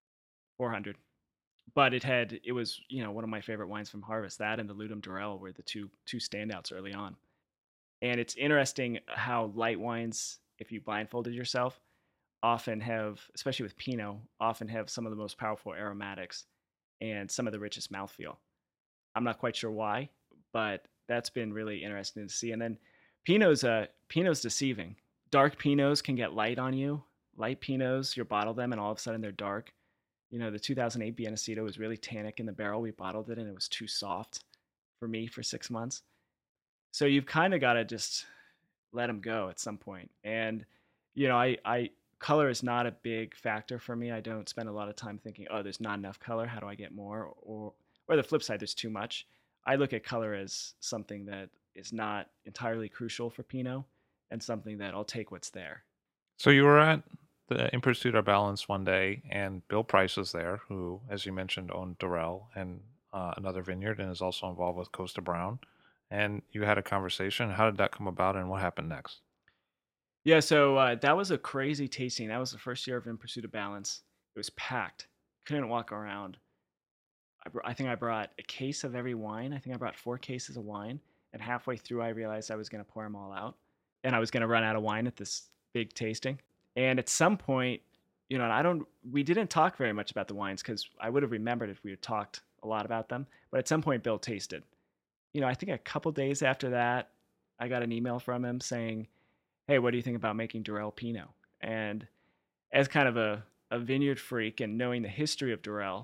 four hundred. But it had, it was, you know, one of my favorite wines from Harvest. That and the Ludum Durell were the two two standouts early on. And it's interesting how light wines, if you blindfolded yourself, often have, especially with Pinot, often have some of the most powerful aromatics and some of the richest mouthfeel. I'm not quite sure why, but that's been really interesting to see. And then Pinot's uh Pinot's deceiving. Dark Pinots can get light on you. Light Pinots, you bottle them and all of a sudden they're dark. You know, the two thousand eight Bienacito was really tannic in the barrel. We bottled it and it was too soft for me for six months. So you've kind of got to just let them go at some point. And, you know, I, I, color is not a big factor for me. I don't spend a lot of time thinking, oh, there's not enough color. How do I get more? Or, or the flip side, there's too much. I look at color as something that is not entirely crucial for Pinot and something that I'll take what's there. So you were at the In Pursuit of Balance one day, and Bill Price was there, who, as you mentioned, owned Durell and uh, another vineyard, and is also involved with Costa Brown. And you had a conversation. How did that come about, and what happened next? Yeah, so uh, that was a crazy tasting. That was the first year of In Pursuit of Balance. It was packed. Couldn't walk around. I, br- I think I brought a case of every wine. I think I brought four cases of wine. And halfway through, I realized I was going to pour them all out. And I was going to run out of wine at this big tasting. And at some point, you know, I don't, we didn't talk very much about the wines because I would have remembered if we had talked a lot about them. But at some point, Bill tasted. You know, I think a couple days after that, I got an email from him saying, hey, what do you think about making Durell Pinot? And as kind of a, a vineyard freak and knowing the history of Durell,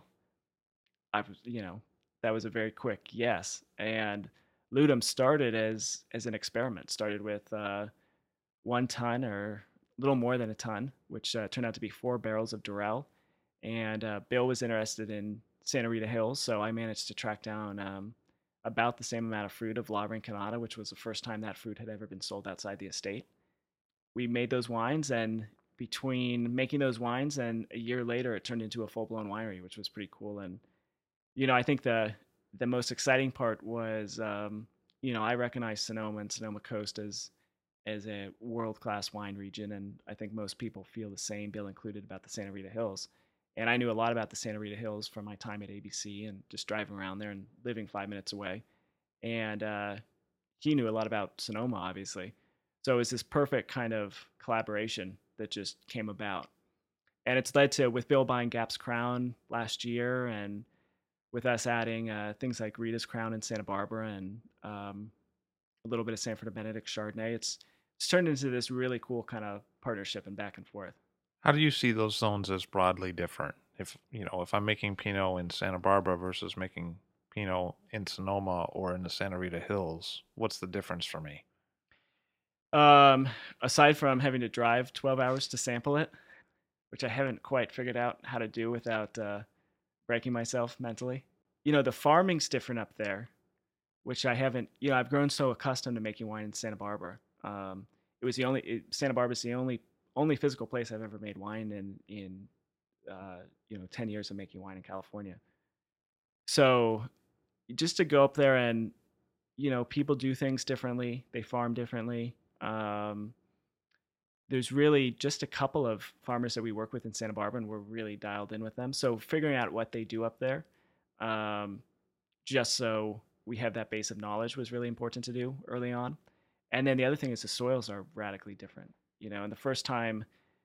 I was, you know, that was a very quick yes. And Ludum started as as an experiment. Started with uh, one ton or a little more than a ton, which uh, turned out to be four barrels of Durell. And uh, Bill was interested in Santa Rita Hills, so I managed to track down um, about the same amount of fruit of La Rinconada, which was the first time that fruit had ever been sold outside the estate. We made those wines, and between making those wines and a year later, it turned into a full-blown winery, which was pretty cool. And you know, I think the the most exciting part was, um, you know, I recognize Sonoma and Sonoma Coast as as a world-class wine region, and I think most people feel the same, Bill included, about the Santa Rita Hills. And I knew a lot about the Santa Rita Hills from my time at A B C and just driving around there and living five minutes away. And uh, he knew a lot about Sonoma, obviously. So it was this perfect kind of collaboration that just came about. And it's led to, with Bill buying Gap's Crown last year, and with us adding uh, things like Rita's Crown in Santa Barbara, and um, a little bit of Sanford and Benedict Chardonnay, it's it's turned into this really cool kind of partnership and back and forth. How do you see those zones as broadly different? If you know, if I'm making Pinot in Santa Barbara versus making Pinot in Sonoma or in the Santa Rita Hills, what's the difference for me? Um, aside from having to drive twelve hours to sample it, which I haven't quite figured out how to do without uh, breaking myself mentally. You know, the farming's different up there, which I haven't, you know, I've grown so accustomed to making wine in Santa Barbara. Um, it was the only, it, Santa Barbara's the only, only physical place I've ever made wine in, in, uh, you know, ten years of making wine in California. So just to go up there and, you know, people do things differently. They farm differently. Um, there's really just a couple of farmers that we work with in Santa Barbara, and we're really dialed in with them. So figuring out what they do up there, um, just so we have that base of knowledge, was really important to do early on. And then the other thing is the soils are radically different. You know, and the first time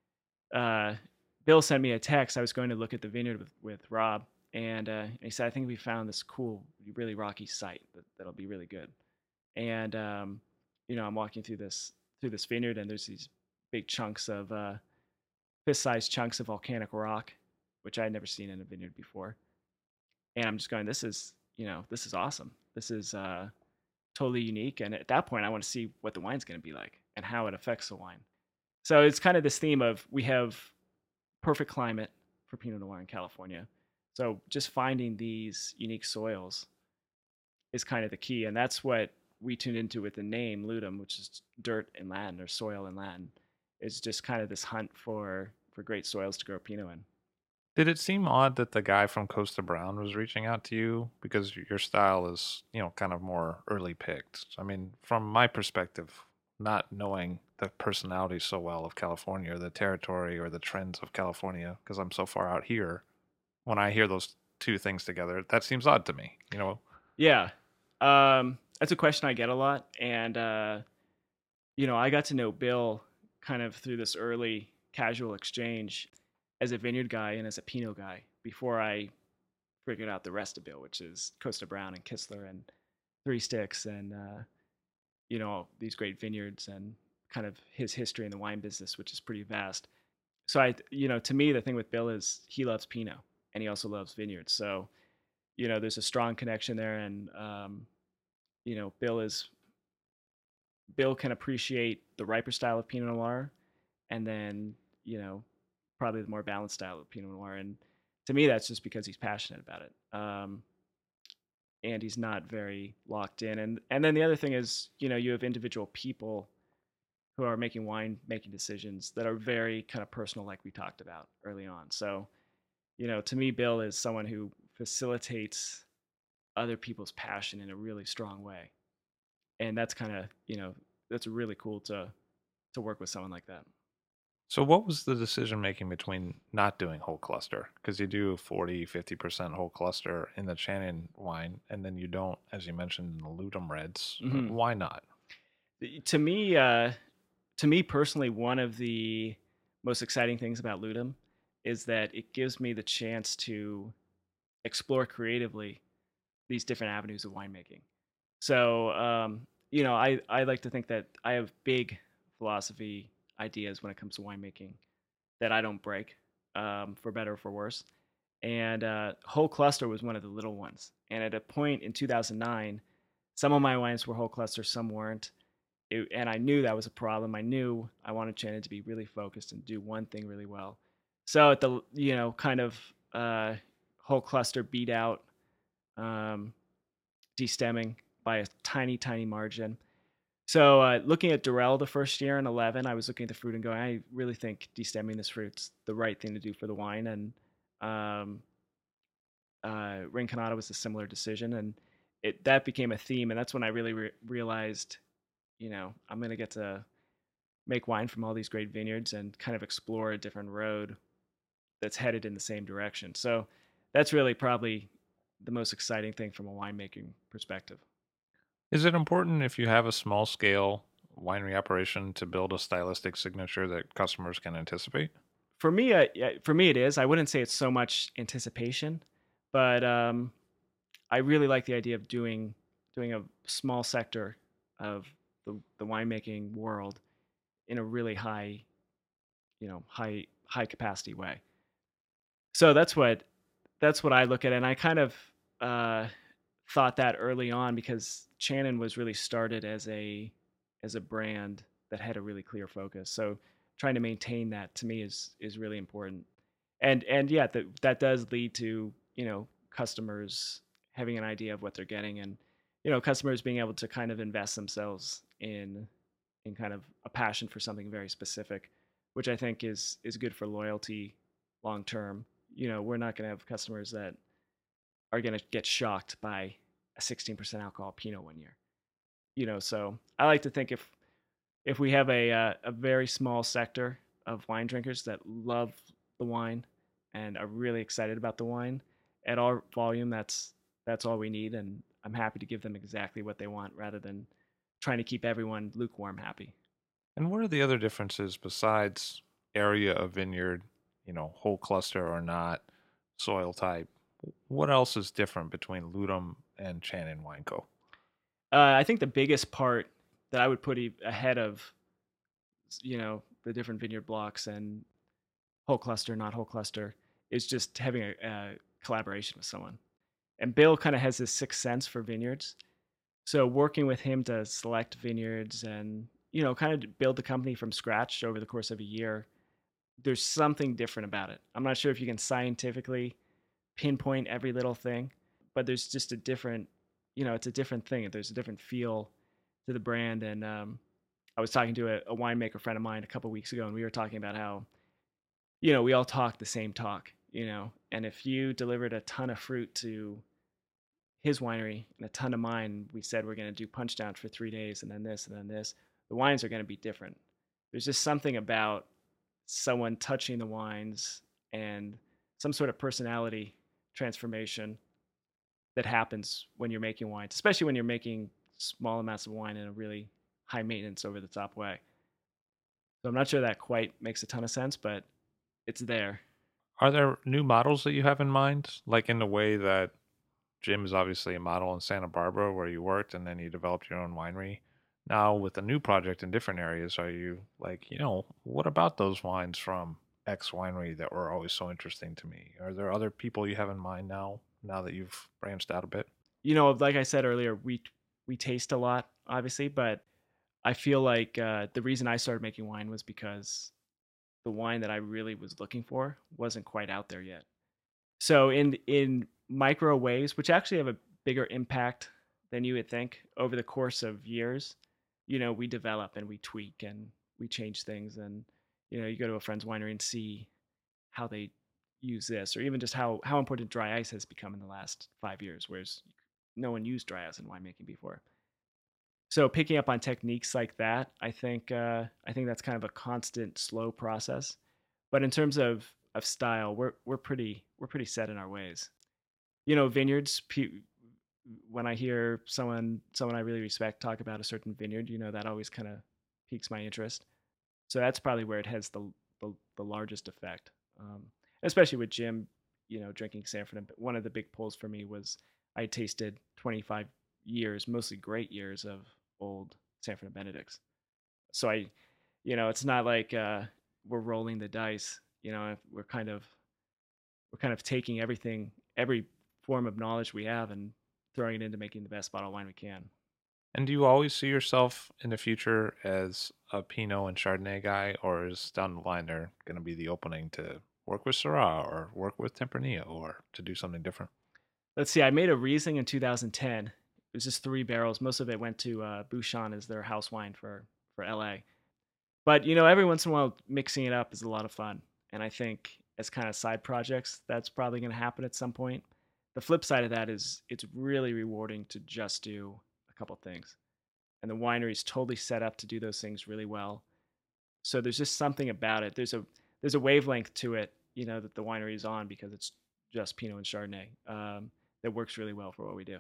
uh, Bill sent me a text, I was going to look at the vineyard with, with Rob, and uh, he said, I think we found this cool, really rocky site that, that'll be really good. And um, you know, I'm walking through this through this vineyard, and there's these big chunks of uh, fist-sized chunks of volcanic rock, which I had never seen in a vineyard before. And I'm just going, this is, you know, this is awesome. This is uh, totally unique. And at that point, I want to see what the wine's going to be like and how it affects the wine. So it's kind of this theme of, we have perfect climate for Pinot Noir in California. So just finding these unique soils is kind of the key. And that's what we tuned into with the name Ludum, which is dirt in Latin, or soil in Latin. It's just kind of this hunt for for great soils to grow Pinot in. Did it seem odd that the guy from Costa Brown was reaching out to you? Because your style is, you know, kind of more early picked. I mean, from my perspective, not knowing the personality so well of California, or the territory, or the trends of California, because I'm so far out here, when I hear those two things together, that seems odd to me, you know? Yeah. Um, that's a question I get a lot. And, uh, you know, I got to know Bill kind of through this early casual exchange as a vineyard guy and as a Pinot guy before I figured out the rest of Bill, which is Costa Brown and Kistler and Three Sticks and, uh, you know, these great vineyards, and kind of his history in the wine business, which is pretty vast. So I, you know, to me, the thing with Bill is he loves Pinot and he also loves vineyards. So, you know, there's a strong connection there. And, um, you know, Bill is, Bill can appreciate the riper style of Pinot Noir, and then, you know, probably the more balanced style of Pinot Noir. And to me, that's just because he's passionate about it. Um, and he's not very locked in. And, and then the other thing is, you know, you have individual people who are making wine making decisions that are very kind of personal, like we talked about early on. So, you know, to me, Bill is someone who facilitates other people's passion in a really strong way. And that's kind of, you know, that's really cool to to work with someone like that. So what was the decision making between not doing whole cluster? Because you do forty, fifty percent whole cluster in the Chenin wine, and then you don't, as you mentioned, in the Ludum Reds. Mhm. Why not? To me, uh, to me personally, one of the most exciting things about Ludum is that it gives me the chance to explore creatively these different avenues of winemaking. So, um, you know, I, I like to think that I have big philosophy ideas when it comes to winemaking that I don't break, um, for better or for worse. And uh, whole cluster was one of the little ones. And at a point in two thousand nine, some of my wines were whole cluster, some weren't. It, and I knew that was a problem. I knew I wanted Chenin to be really focused and do one thing really well. So at the, you know, kind of uh, whole cluster beat out um, destemming by a tiny, tiny margin. So uh, looking at Durell the first year in eleven, I was looking at the fruit and going, I really think destemming this fruit's the right thing to do for the wine. And um, uh, Rinconada was a similar decision, and it that became a theme. And that's when I really re- realized, you know, I'm going to get to make wine from all these great vineyards and kind of explore a different road that's headed in the same direction. So that's really probably the most exciting thing from a winemaking perspective. Is it important if you have a small scale winery operation to build a stylistic signature that customers can anticipate? For me, uh, yeah, for me it is. I wouldn't say it's so much anticipation, but um, I really like the idea of doing doing a small sector of the, the winemaking world in a really high, you know, high high capacity way. So that's what that's what I look at, and I kind of uh, thought that early on because Channon was really started as a as a brand that had a really clear focus. So trying to maintain that to me is is really important. And and yeah, that that does lead to, you know, customers having an idea of what they're getting, and you know, customers being able to kind of invest themselves in in kind of a passion for something very specific, which I think is is good for loyalty long term. You know, we're not going to have customers that are going to get shocked by a sixteen percent alcohol Pinot one year. You know, so I like to think if if we have a uh, a very small sector of wine drinkers that love the wine and are really excited about the wine at our volume, that's that's all we need, and I'm happy to give them exactly what they want rather than trying to keep everyone lukewarm happy. And what are the other differences besides area of vineyard, you know, whole cluster or not, soil type? What else is different between Ludum and Channon Wine Co? Uh, I think the biggest part that I would put e- ahead of, you know, the different vineyard blocks and whole cluster, not whole cluster, is just having a, a collaboration with someone. And Bill kind of has this sixth sense for vineyards. So working with him to select vineyards and, you know, kind of build the company from scratch over the course of a year, there's something different about it. I'm not sure if you can scientifically pinpoint every little thing, but there's just a different, you know, it's a different thing. There's a different feel to the brand. And um, I was talking to a, a winemaker friend of mine a couple of weeks ago, and we were talking about how, you know, we all talk the same talk, you know, and if you delivered a ton of fruit to his winery and a ton of mine, we said we're going to do punch down for three days and then this and then this, the wines are going to be different. There's just something about someone touching the wines and some sort of personality transformation that happens when you're making wines, especially when you're making small amounts of wine in a really high maintenance, over the top way. So I'm not sure that quite makes a ton of sense, but it's there. Are there new models that you have in mind? Like in the way that Jim is obviously a model in Santa Barbara where you worked and then you developed your own winery. Now with a new project in different areas, are you like, you know, what about those wines from X winery that were always so interesting to me? Are there other people you have in mind now, now that you've branched out a bit? You know, like I said earlier, we we taste a lot, obviously, but I feel like uh, the reason I started making wine was because the wine that I really was looking for wasn't quite out there yet. So in in micro ways, which actually have a bigger impact than you would think over the course of years, you know, we develop and we tweak and we change things. And, you know, you go to a friend's winery and see how they use this, or even just how, how important dry ice has become in the last five years, whereas no one used dry ice in winemaking before. So picking up on techniques like that, I think uh, I think that's kind of a constant, slow process. But in terms of of style, we're we're pretty we're pretty set in our ways. You know, vineyards. When I hear someone someone I really respect talk about a certain vineyard, you know, that always kind of piques my interest. So that's probably where it has the the, the largest effect, um, especially with Jim. You know, drinking Sanford. And one of the big pulls for me was I tasted twenty-five years, mostly great years of old Sanford and Benedicts. So I, you know, it's not like uh, we're rolling the dice. You know, we're kind of we're kind of taking everything, every form of knowledge we have, and throwing it into making the best bottle of wine we can. And do you always see yourself in the future as a Pinot and Chardonnay guy, or is down the line there going to be the opening to work with Syrah or work with Tempranillo or to do something different? Let's see. I made a Riesling in two thousand ten, It was just three barrels. Most of it went to uh, Bouchon as their house wine for for L A. But you know, every once in a while, mixing it up is a lot of fun, and I think as kind of side projects, that's probably going to happen at some point. The flip side of that is it's really rewarding to just do a couple things, and the winery is totally set up to do those things really well. So there's just something about it. There's a there's a wavelength to it, you know, that the winery is on because it's just Pinot and Chardonnay um, that works really well for what we do.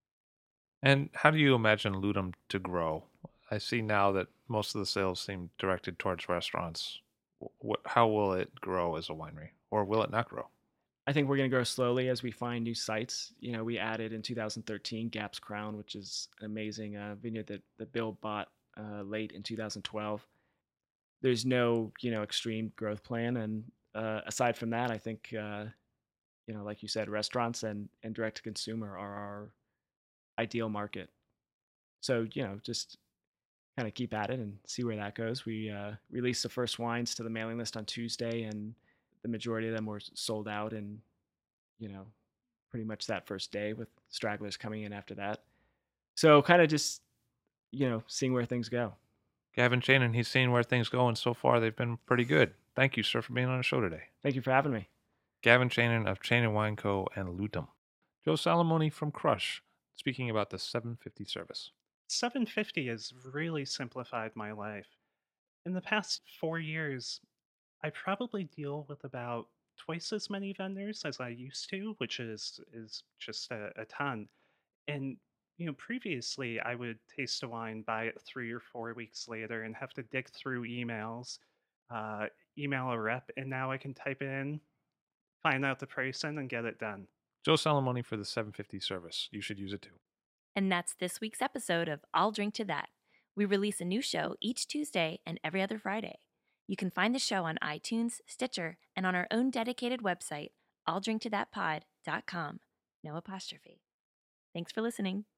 And how do you imagine Ludum to grow? I see now that most of the sales seem directed towards restaurants. What, how will it grow as a winery, or will it not grow? I think we're going to grow slowly as we find new sites. You know, we added in two thousand thirteen Gaps Crown, which is an amazing uh, vineyard that, that Bill bought uh, late in two thousand twelve. There's no, you know, extreme growth plan. And uh, aside from that, I think, uh, you know, like you said, restaurants and, and direct to consumer are our ideal market. So, you know, just kind of keep at it and see where that goes. We uh, released the first wines to the mailing list on Tuesday, and the majority of them were sold out in, you know, pretty much that first day, with stragglers coming in after that. So kind of just, you know, seeing where things go. Gavin Chanin, he's seen where things go, and so far they've been pretty good. Thank you, sir, for being on the show today. Thank you for having me. Gavin Chanin of Chanin Wine Co. and Ludum. Joe Salamoni from Crush, speaking about the seven fifty service. seven fifty has really simplified my life. In the past four years, I probably deal with about twice as many vendors as I used to, which is is just a, a ton. And you know, previously I would taste a wine, buy it three or four weeks later, and have to dig through emails, uh, email a rep, and now I can type in, find out the pricing, and get it done. Joe Salamoni for the seven fifty service. You should use it too. And that's this week's episode of I'll Drink to That. We release a new show each Tuesday and every other Friday. You can find the show on iTunes, Stitcher, and on our own dedicated website, I'll drink to that pod dot com. No apostrophe. Thanks for listening.